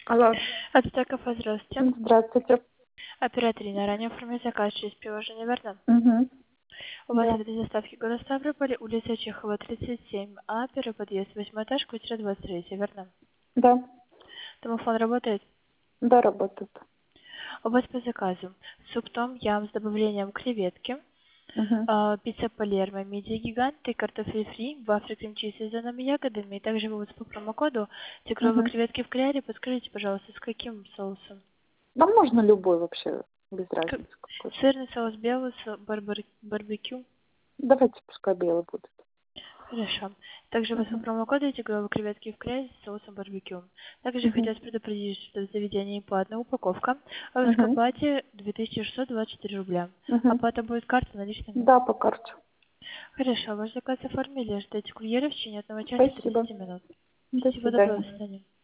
Алло. Ацтека, здравствуйте. Здравствуйте. Оператор Инна, ранее оформили заказ через приложение, верно? Угу. У вас Да. адрес доставки города Ставрополь, улица Чехова, 37, а первый подъезд, 8 этаж, квартира 23, верно? Да. Домофон работает? Да, работает. У вас по заказу суп том ям с добавлением креветки, Угу. пицца Палермо, мидия гигант и картофель фри, вафли крем-чиз с сезонными ягодами, и также вывод по промокоду тигровые Угу. креветки в кляре. Подскажите, пожалуйста, с каким соусом? Да можно любой вообще, без К- разницы какой. Сырный соус, белый соус, барбекю. Давайте пускай белый будет. Хорошо. Также у вас по Угу. промокоду тигровые креветки в кляре с соусом барбекю. Также Угу. хотелось предупредить, что в заведении платная упаковка, а в Угу. эскоплате 2624 рубля. Угу. Оплата будет картой наличными. Да, по карте. Хорошо, ваш заказ оформили. Ждите курьера в течение 1 часа Спасибо. 30 минут. До Всего доброго, до свидания. свидания.